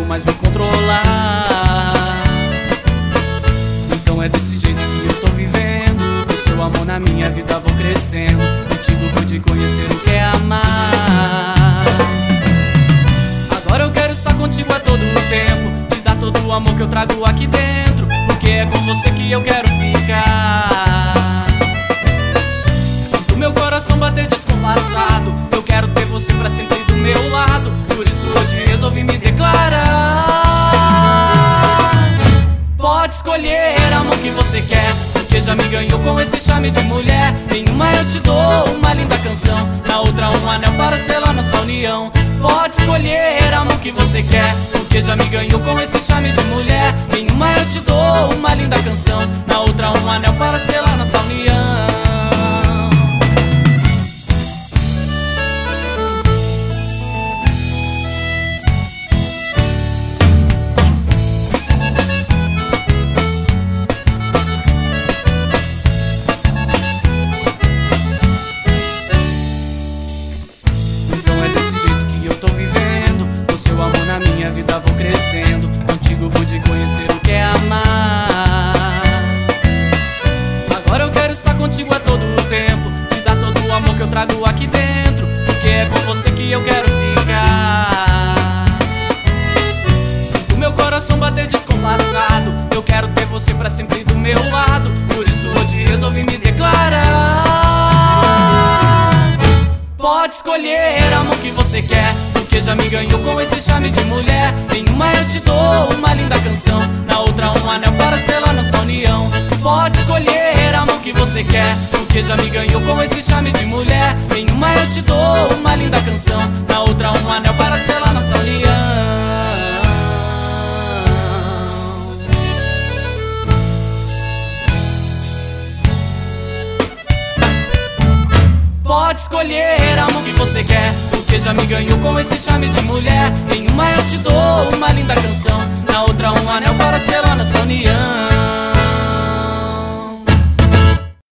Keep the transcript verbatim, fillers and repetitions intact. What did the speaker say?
mais me controlar. Então é desse jeito que eu tô vivendo, com seu amor na minha vida vou crescendo. Contigo pude conhecer o que é amar. Agora eu quero estar contigo a todo o tempo, te dar todo o amor que eu trago aqui dentro, porque é com você que eu quero ficar. Sinto meu coração bater descompassado, eu quero ter você pra sempre do meu lado. Por isso hoje resolvi me declarar. Pode escolher, amor, que você quer, porque já me ganhou com esse charme de mulher. Em uma eu te dou uma linda canção, na outra um anel para selar nossa união. Pode escolher, amor, que você quer, porque já me ganhou com esse charme de mulher. Em uma eu te dou uma linda canção, na outra um anel para selar nossa união. Minha vida vou crescendo, contigo pude conhecer o que é amar. Agora eu quero estar contigo a todo o tempo, te dar todo o amor que eu trago aqui dentro, porque é com você que eu quero ficar. Sinto meu coração bater descompassado, eu quero ter você pra sempre do meu lado. Por isso hoje resolvi me declarar. Pode escolher, amor, que você quer, porque já me ganhou com esse charme de mulher. Em uma eu te dou uma linda canção, na outra um anel para selar nossa união. Pode escolher, amor, que você quer, porque já me ganhou com esse charme de mulher. Em uma eu te dou uma linda canção, na outra um anel para selar nossa união. Pode escolher, amor, que você quer, porque já me ganhou com esse charme de mulher. Em uma eu te dou uma linda canção, na outra um anel para selar nossa união.